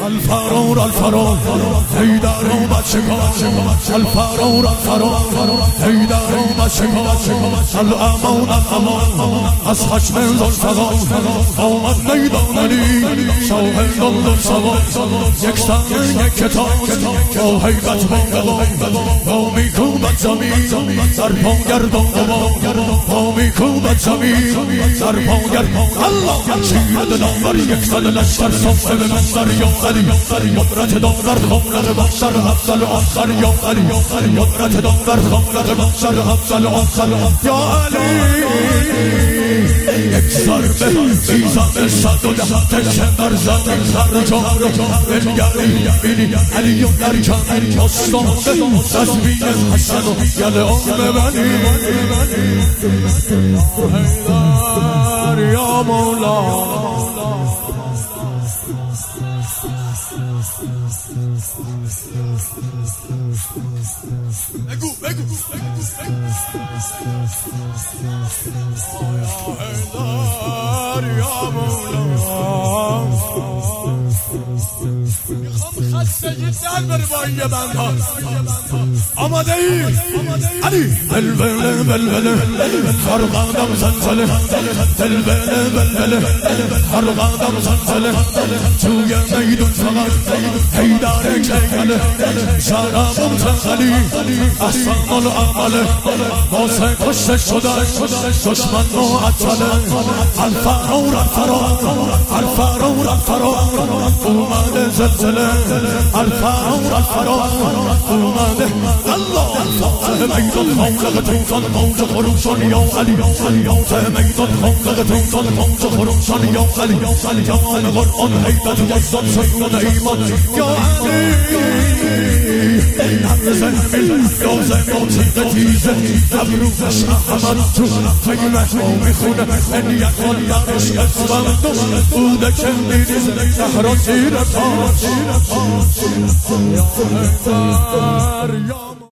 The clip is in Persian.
الفرار الفرار حیدر اومد شکار الفرار الفرار حیدر اومد شکار الامان الامان از خشم زلزلان آمد میدان علی شاهدان در سوار یک سن یک کتاب با هیبت با میکوبد زمین در پا گردان با میکوبد زمین در پا گردان الله شیر دلانور یک زد لشکر صفه به منظر یا علی قدرت دانور خواند بخشر افضل آخر یا علی قدرت دانور خواند بخشر افضل آخر یا علی یک ضربه بیزم صد و ده شمر زمین خرجان بنگری بینی علی و در جمعی مستانده تسبیح حسن و گل آم بنی حیدر یا مولا بگو حیدر یا مولا میخوام خسته جدن بر بایی بندها آماده ای علی بلبله بلبله خرقادم زلزله بلبله بلبله خرقادم زلزله توی میدون فقط حیدر کیگله شرابم تنخلی احسان العمله واسه کشته شده دشمن معطله الفرار الفرار الفرار الفرار اومده زلزله الفرار الفرار اومده الله فاتح میدان خانق توفان موج خروشان یا علی فاتح میدان خانق توفان موج خروشان یا علی جان قرآن حیدر یزدان سیون ایمان یا علی نبزن یازه موتیق تیزه نبروزش احمد تو خیمه میخونه ان یکان درش اسفند بوده که میریز نهران زیر پا یا حیدر یا